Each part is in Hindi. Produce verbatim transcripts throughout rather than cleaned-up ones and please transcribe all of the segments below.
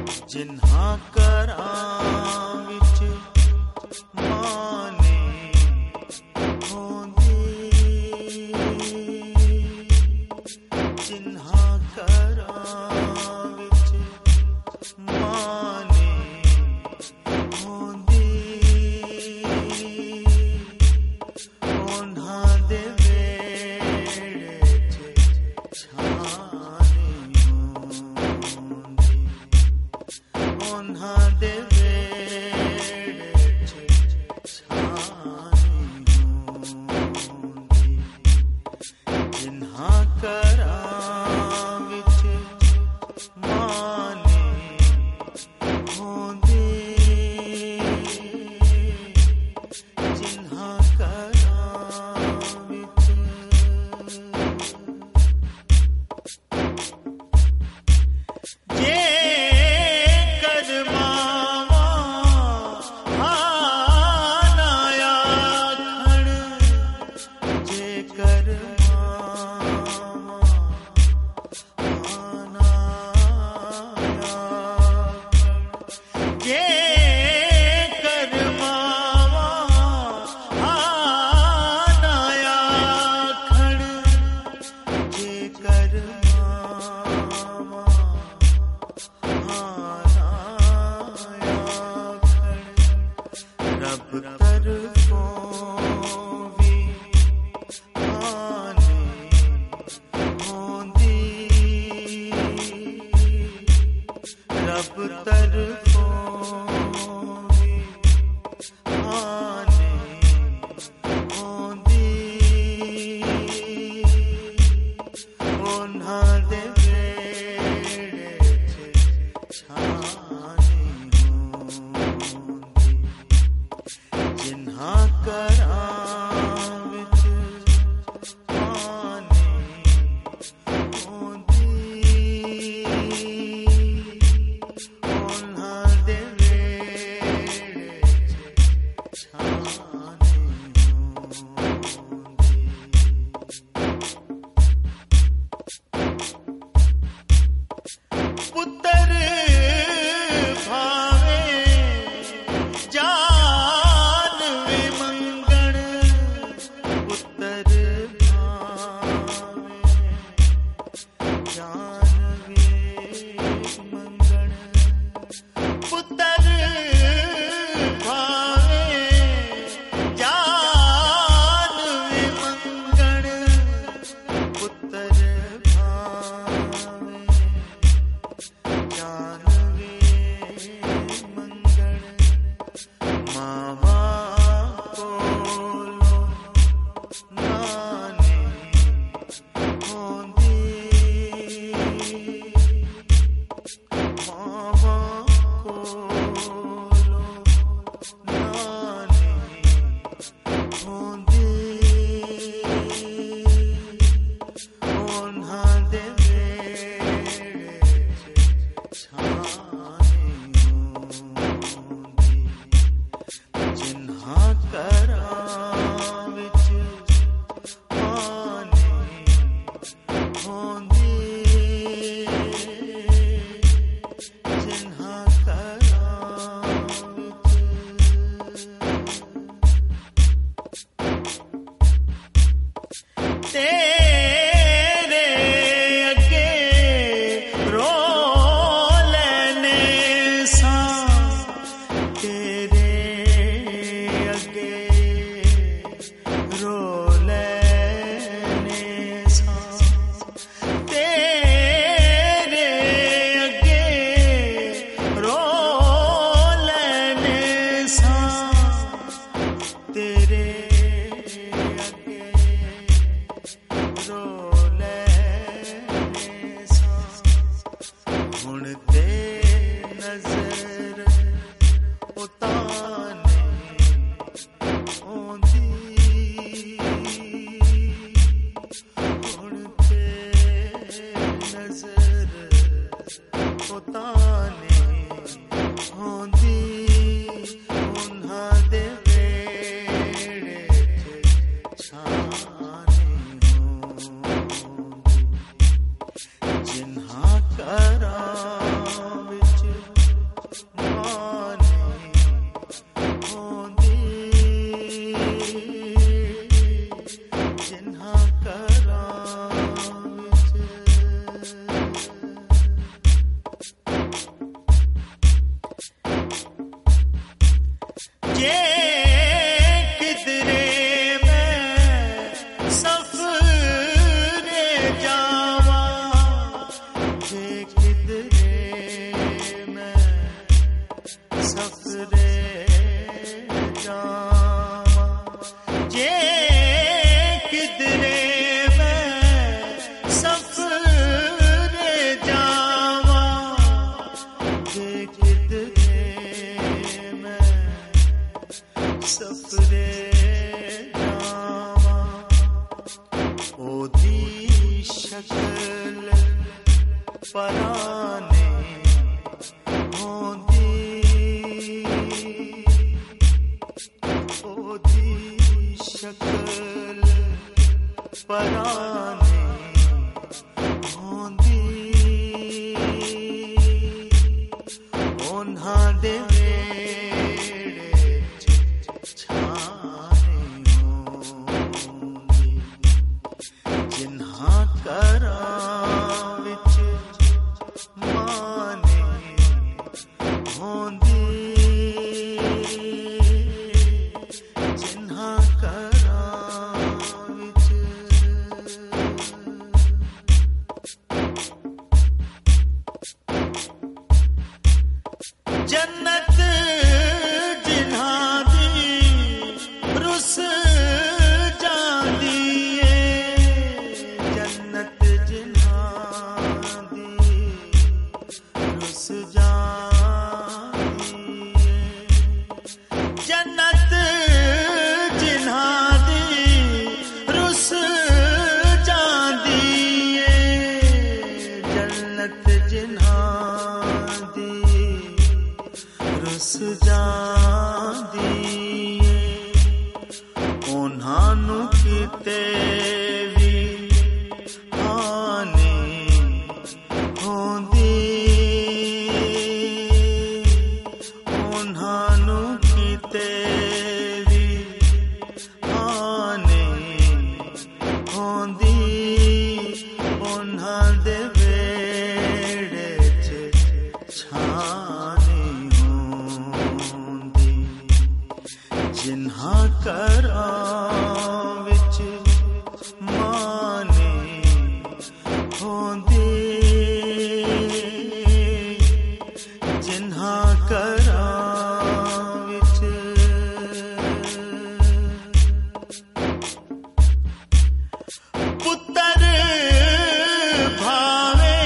जिन्हां करां विच माने होंदी, जिन्हां करां विच माने होंदी, उन्हां दे वेड़े च छाने होंदी, उन्हां दे वेड़े च छाने होंदी, जिन्हां करां विच माने होंदी, जिन्हां करां विच जे जिन्हां करां विच पराने होंदी ओदी शक्ल पराने होंदी उन्हां दे जन्नत जिन्हां दी रुस जांदी है जन्नत जिन्हां दी रुस जांदी है जन्नत जिन्हां दी रुस जांदी है जन्नत जिन्हां दी रुस जांदी उन्हां नू किते भी हानि होंदी उन्हां नू किते भी हानि होंदी उन्हां दे वेड़े च छानी जिन्हां करां विच माने होंदी जिन्हां करां विच पुत्तर भावे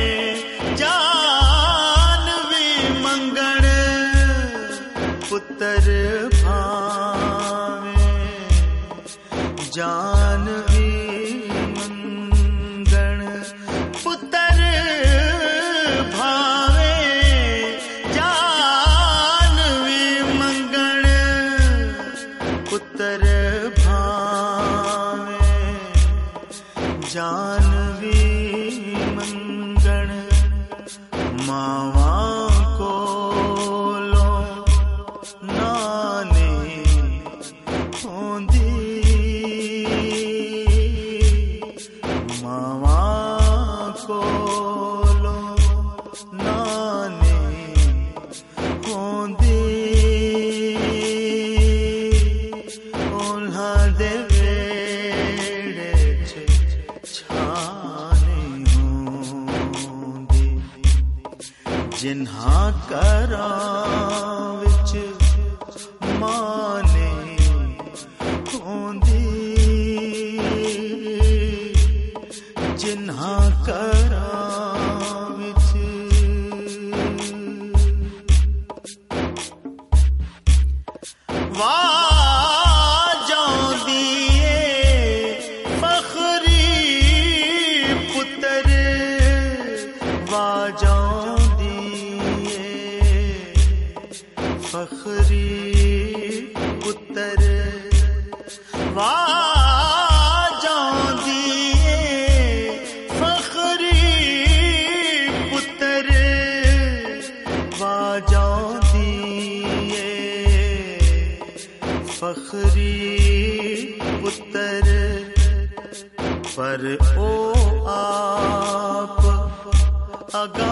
जान भी मंगण पुत्तर जान भी मंगण पुत्तर भावे जान भी मंगण पुत्तर भावे जान भी मंगण मावा कोलो नाने होंदी मावा कोलो नाने होंदी उन्हां दे वेड़े च छानी होंदी जिन्हां करां विच माने होंदी जिन्हां करां विच वाजांदी फखरी पुत्तर वाजांदी फखरी पुत्तर वाजांदी फखरी पुत्तर पर ओ आप अगा